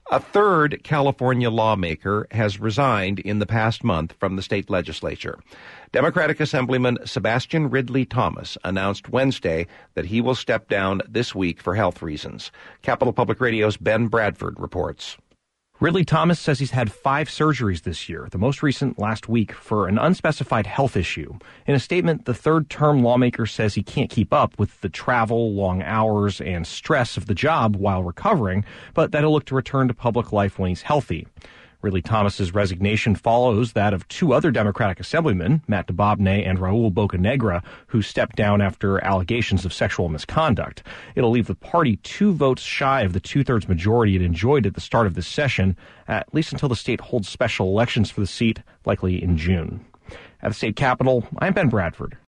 A third California lawmaker has resigned in the past month from the state legislature. Democratic Assemblyman Sebastian Ridley Thomas announced Wednesday that he will step down this week for health reasons. Capital Public Radio's Ben Bradford reports. Ridley Thomas says he's had 5 surgeries this year, the most recent last week, for an unspecified health issue. In a statement, the third-term lawmaker says he can't keep up with the travel, long hours, and stress of the job while recovering, but that he'll look to return to public life when he's healthy. Ridley Thomas's resignation follows that of 2 other Democratic assemblymen, Matt DeBobney and Raul Bocanegra, who stepped down after allegations of sexual misconduct. It'll leave the party 2 votes shy of the 2/3 majority it enjoyed at the start of this session, at least until the state holds special elections for the seat, likely in June. At the state capitol, I'm Ben Bradford.